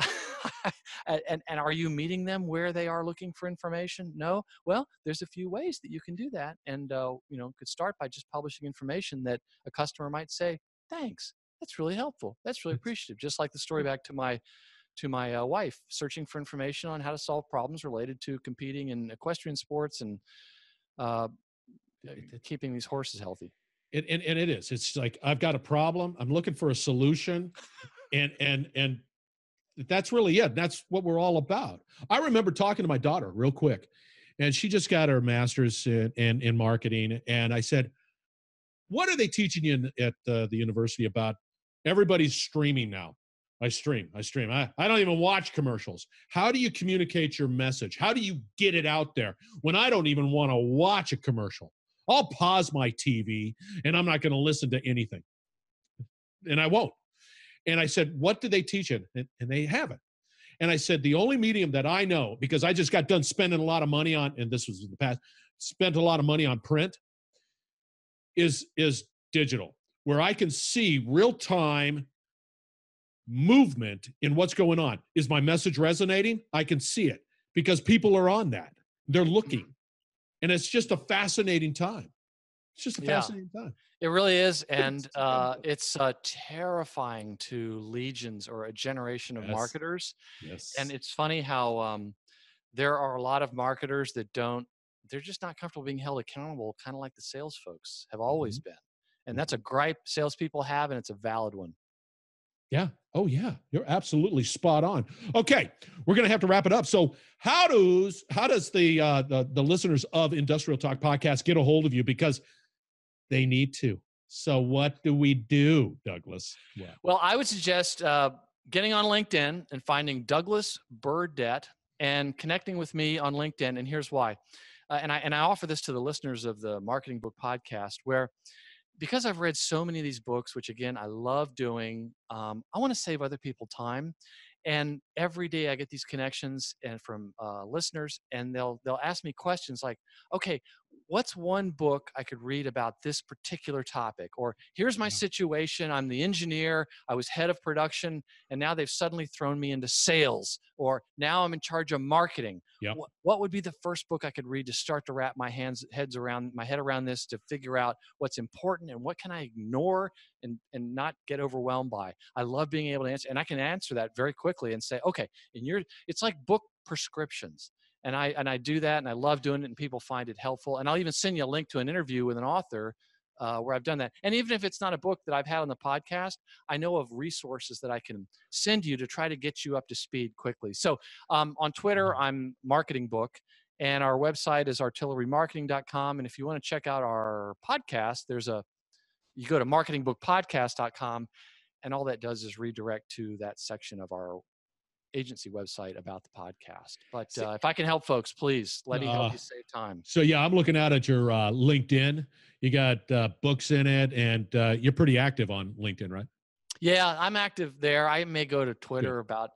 and, and are you meeting them where they are looking for information? No. Well, there's a few ways that you can do that. And, uh, you know, could start by just publishing information that a customer might say, thanks, that's really helpful. That's really appreciative. Just like the story back to my, to my uh, wife, searching for information on how to solve problems related to competing in equestrian sports and uh, keeping these horses healthy. And, and, and it is, it's like, I've got a problem. I'm looking for a solution. and, and, and that's really it. That's what we're all about. I remember talking to my daughter real quick, and she just got her master's in, in, in marketing. And I said, what are they teaching you in, at uh, the university about? Everybody's streaming now. I stream, I stream. I, I don't even watch commercials. How do you communicate your message? How do you get it out there when I don't even want to watch a commercial? I'll pause my T V and I'm not going to listen to anything. And I won't. And I said, what do they teach it? And, and they haven't. And I said, the only medium that I know, because I just got done spending a lot of money on, and this was in the past, spent a lot of money on print, is, is digital, where I can see real-time movement in what's going on. Is my message resonating? I can see it because people are on that. They're looking. And it's just a fascinating time. It's just a fascinating yeah, time. It really is. And uh, it's uh, terrifying to legions or a generation of yes. marketers. Yes. And it's funny how um, there are a lot of marketers that don't, they're just not comfortable being held accountable, kind of like the sales folks have always mm-hmm. been. And that's a gripe salespeople have, and it's a valid one. Yeah. Oh, yeah. You're absolutely spot on. Okay, we're going to have to wrap it up. So, how does how does the uh, the the listeners of Industrial Talk Podcast get a hold of you? Because they need to. So, what do we do, Douglas? What? Well, I would suggest uh, getting on LinkedIn and finding Douglas Burdett and connecting with me on LinkedIn. And here's why. Uh, and I and I offer this to the listeners of the Marketing Book Podcast, where because I've read so many of these books, which again, I love doing, um, I want to save other people time. And every day I get these connections and from uh, listeners, and they'll they'll ask me questions like, okay, what's one book I could read about this particular topic? Or here's my situation. I'm the engineer. I was head of production, and now they've suddenly thrown me into sales. Or now I'm in charge of marketing. Yep. What, what would be the first book I could read to start to wrap my hands, heads around my head around this, to figure out what's important and what can I ignore and, and not get overwhelmed by? I love being able to answer, and I can answer that very quickly and say, okay, and you're, it's like book prescriptions. And I, and I do that, and I love doing it, and people find it helpful. And I'll even send you a link to an interview with an author uh, where I've done that. And even if it's not a book that I've had on the podcast, I know of resources that I can send you to try to get you up to speed quickly. So um, on Twitter, I'm Marketing Book, and our website is artillery marketing dot com. And if you want to check out our podcast, there's a, you go to marketing book podcast dot com, and all that does is redirect to that section of our agency website about the podcast. But uh, if I can help folks, please let me help uh, you save time. So yeah, I'm looking out at your uh, LinkedIn. You got uh, books in it, and uh, you're pretty active on LinkedIn, right? Yeah, I'm active there. I may go to Twitter Good. about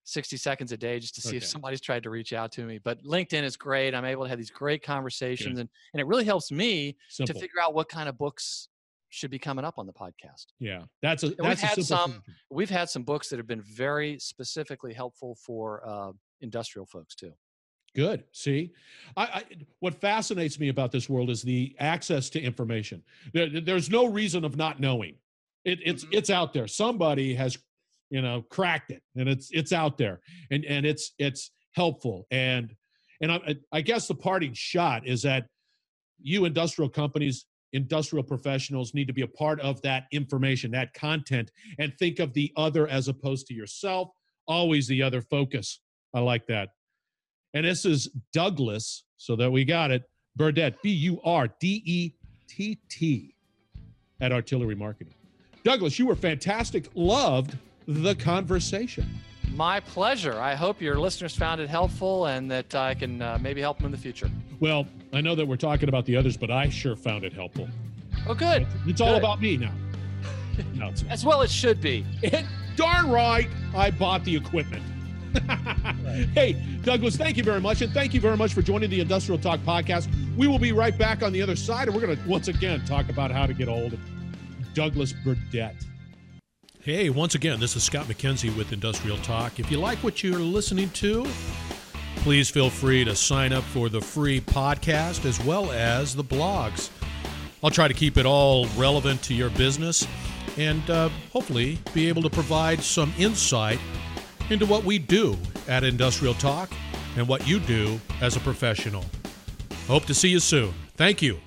sixty seconds a day just to see Okay. if somebody's tried to reach out to me. But LinkedIn is great. I'm able to have these great conversations, Good. and, and it really helps me Simple. to figure out what kind of books should be coming up on the podcast. Yeah, that's a And that's we've a had simple some thing. we've had some books that have been very specifically helpful for uh, industrial folks too. Good. See, I, I what fascinates me about this world is the access to information. There, there's no reason of not knowing. It, it's Mhm. it's out there. Somebody has, you know, cracked it, and it's it's out there, and and it's it's helpful. And and I, I guess the parting shot is that you industrial companies, industrial professionals need to be a part of that information, that content, and think of the other as opposed to yourself. Always the other focus. I like that. And this is Douglas, so that we got it, Burdett, B U R D E T T, at Artillery Marketing. Douglas, you were fantastic. Loved the conversation. My pleasure. I hope your listeners found it helpful and that I can uh, maybe help them in the future. Well, I know that we're talking about the others, but I sure found it helpful. Oh, good. It's all Good. about me now. No, it's not. As well it should be. It, darn right, I bought the equipment. Hey, Douglas, thank you very much. And thank you very much for joining the Industrial Talk podcast. We will be right back on the other side, and we're going to once again talk about how to get a hold of Douglas Burdett. Hey, once again, this is Scott McKenzie with Industrial Talk. If you like what you're listening to, please feel free to sign up for the free podcast as well as the blogs. I'll try to keep it all relevant to your business and uh, hopefully be able to provide some insight into what we do at Industrial Talk and what you do as a professional. Hope to see you soon. Thank you.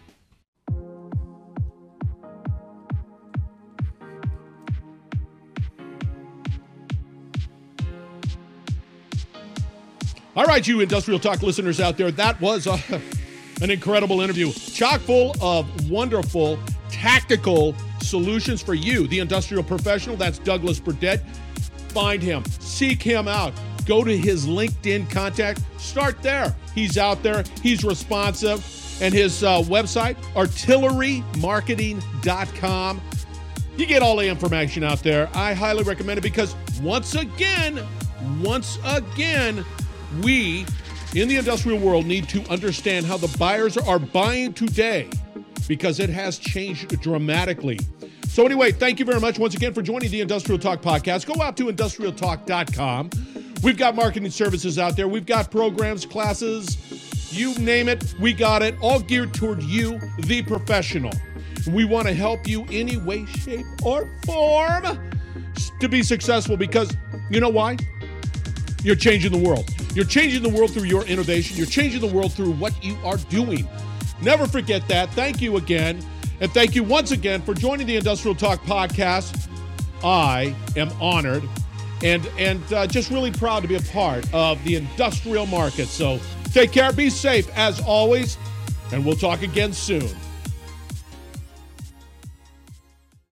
All right, you Industrial Talk listeners out there, that was a, an incredible interview, chock full of wonderful tactical solutions for you, the industrial professional. That's Douglas Burdett. Find him, seek him out, go to his LinkedIn contact, start there. He's out there, he's responsive, and his uh, website, artillery marketing dot com. You get all the information out there. I highly recommend it because once again, once again, we in the industrial world need to understand how the buyers are buying today because it has changed dramatically. So anyway, thank you very much once again for joining the Industrial Talk podcast. Go out to industrial talk dot com. We've got marketing services out there. We've got programs, classes, you name it, we got it, all geared toward you, the professional. We want to help you any way, shape, or form to be successful because you know why? You're changing the world. You're changing the world through your innovation. You're changing the world through what you are doing. Never forget that. Thank you again. And thank you once again for joining the Industrial Talk podcast. I am honored and, and uh, just really proud to be a part of the industrial market. So take care, be safe as always, and we'll talk again soon.